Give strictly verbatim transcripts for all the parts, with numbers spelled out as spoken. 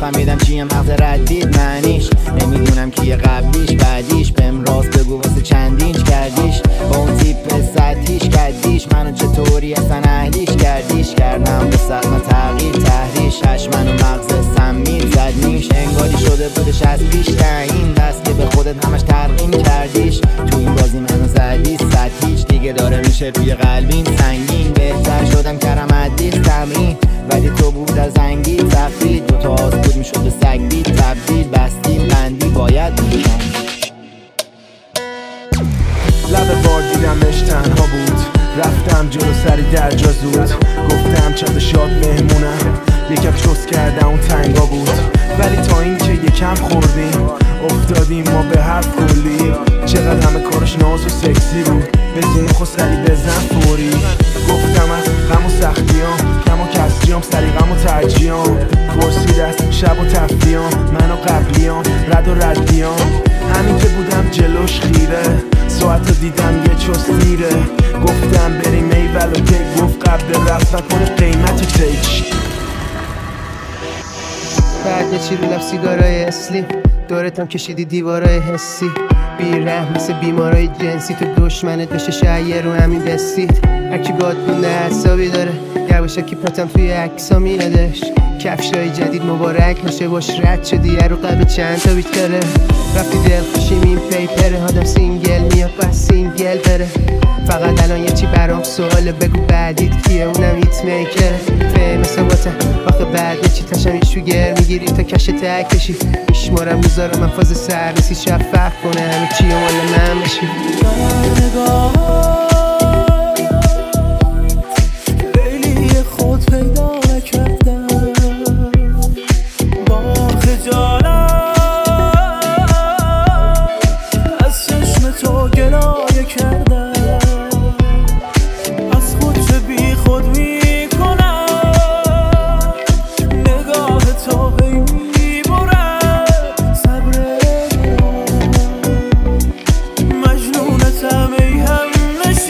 نفهمیدم چیه مغز ردید معنیش، نمیدونم کیه قبلیش بعدیش، بهم راست بگو واسه چند اینچ کردیش، با اون تیپ سطحیش کردیش، منو چطوری اصلا اهلیش کردیش، کردم به سطح تغییر تحریش، من و مغز سمین زد نیش، انگاری شده بودش از پیش تعیین، بس که به خودت همش ترقیم کردیش، تو این بازی منو زدی سطحیش، دیگه داره میشه روی قلبین سنگین، بهتر شدم کردم عدیس تمرین، ولی تو بود از زنگی تفرید، دوتا آز بود میشد به سگ بید تبدیل، بستیم بندی باید میشم. لب بار دیدمش تنها بود، رفتم جلو سری در جا زود، گفتم چند شاد مهمونم، یکم چوس کردم اون تنگا بود، ولی تا اینکه یکم خوردیم افتادیم ما به حرف کلی، چقدر همه کارش ناز و سکسی بود، بزین خود سری بزن فوری، گفتم از غم و سختیام کم و کسریام، سری غم و ترجیام، پرسید از شب و تفریام، من و قبلیام رد و ردیام، همین که بودم جلوش خیره، ساعت رو دیدم یه چوس دیره، گفتم بریم ایول و که گفت قبل رفت نکنه قیمت تیک، بعد چی رو لب سیگارای اسلی، دورتم کشیدی دیوارای حسی، بیرحم مثل بیمارای جنسی، تو دشمنت بشه شاید رو همین بستید، هرکی گاد بونده حسابی داره، یواشکی پاتم توی عکسا میادش، کفشای جدید مبارک نشه باش رد شدی رو قبل چند تا بیت داره، رفتی دل خوشیم این پیپره، آدم سینگل میاد بس سینگل بره، فقط الان یه چی برام سواله، بگو بعدیت کیه اونم هیت میکره، فیمس باتم وقت بعد یه چی تشمیش رو گر میگیری تا کش تک کشی، میشمارم روزا رو من فاز سررسی شفق کنه همه چی و مال من بشی. لیلی خود پیدا نکردم با خجالت، از چشم تو گلایه کردم، از خود چه بی خود میکنم، نگاه تو هی میبره صبر مجنونتم ای همه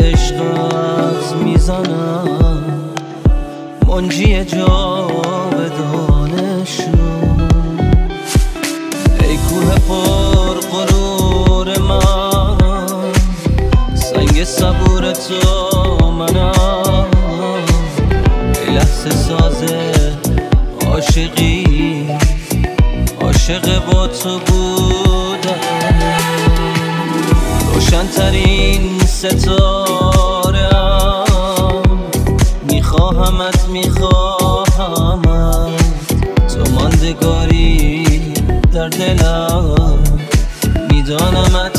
عشقت میزنم منجی جاودانش رو. ای کوه پر غرور من، سنگ صبور تو منم. ای لحظه ساز عاشقی، عاشق با تو بودم. روشن‌ترین ستاره‌ام، میخواهمت میخواهمت. تو ماندگاری در دلم، میدانمت